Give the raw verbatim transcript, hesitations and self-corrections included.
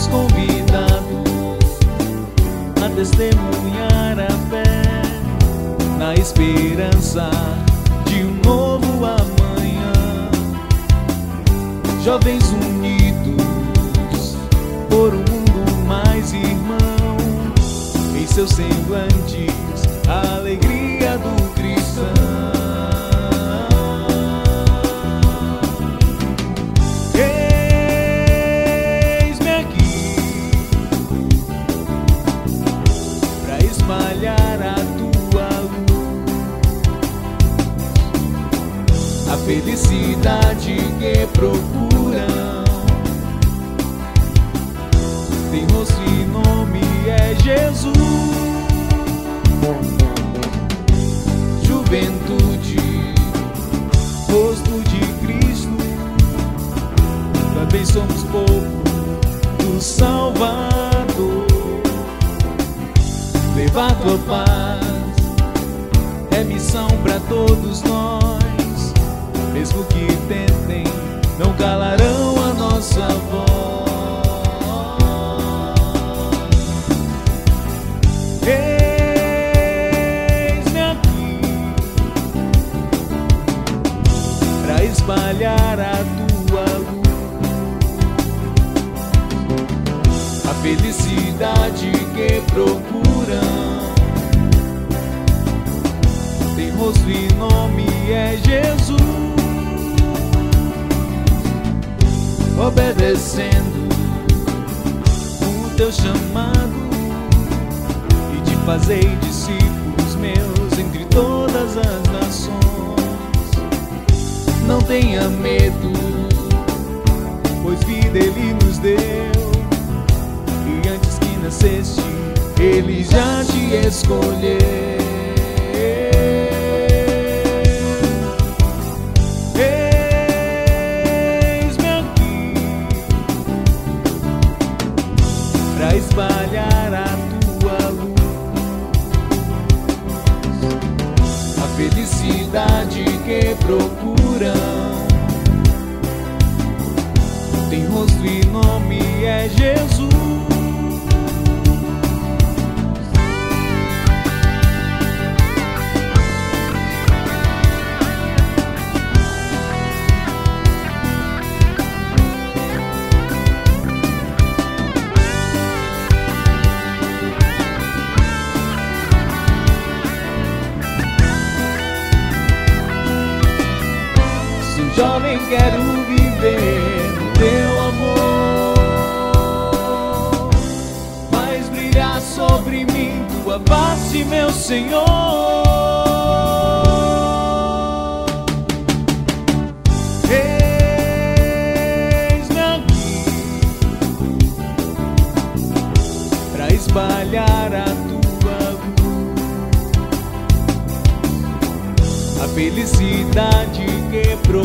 somos convidados a testemunhar a fé na esperança de um novo amanhã. Jovens unidos por um mundo mais irmão, em seus semblantes a alegria do cristão. Eis-me aqui pra espalhar a tua luz, a felicidade que procuram tem rosto e nome, é Jesus. Juventude, rosto de Cristo, também somos povo do Salvador. Levar tua paz é missão pra todos nós, mesmo que tentem, não calarão a nossa voz. Espalhar a tua luz, a felicidade que procuram tem rosto e nome, é Jesus. Obedecendo o teu chamado e te fazei discípulos meus entre todas as nações. Não tenha medo, pois vida Ele nos deu, e antes que nasceste, Ele já te escolheu. Eis-me aqui pra espalhar a tua luz, a felicidade que procuram tem rosto e nome, é Jesus. Jovem, quero viver no teu amor, faz brilhar sobre mim tua face, meu Senhor. Eis-me aqui pra espalhar a tua luz, a felicidade que procura